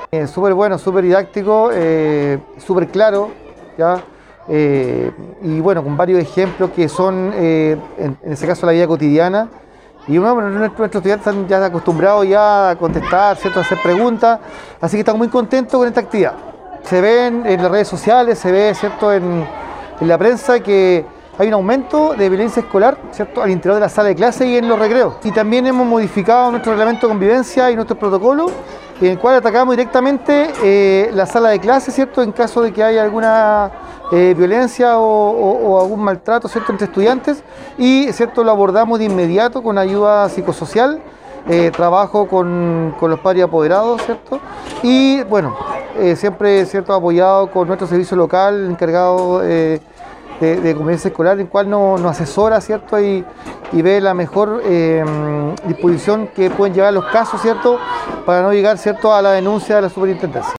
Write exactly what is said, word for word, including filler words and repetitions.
Eh, súper bueno, súper didáctico, eh, súper claro, ¿ya? Eh, y bueno, con varios ejemplos que son, eh, en, en ese caso, la vida cotidiana. Y bueno, bueno, nuestros, nuestros estudiantes están ya acostumbrados ya a contestar, ¿cierto? A hacer preguntas, así que estamos muy contentos con esta actividad. Se ven en las redes sociales, se ve, ¿cierto? En, en la prensa que hay un aumento de violencia escolar, ¿cierto? Al interior de la sala de clase y en los recreos. Y también hemos modificado nuestro reglamento de convivencia y nuestro protocolo, en el cual atacamos directamente eh, la sala de clase, ¿cierto? En caso de que haya alguna eh, violencia o, o, o algún maltrato, ¿cierto? Entre estudiantes, y, ¿cierto? Lo abordamos de inmediato con ayuda psicosocial, eh, trabajo con, con los padres apoderados, ¿cierto? Y bueno, eh, siempre, ¿cierto? Apoyado con nuestro servicio local encargado eh, de, de convivencia escolar, en el cual nos, nos asesora, ¿cierto? Y, y ve la mejor eh, disposición que pueden llevar los casos, ¿cierto? Para no llegar, ¿cierto? A la denuncia de la superintendencia.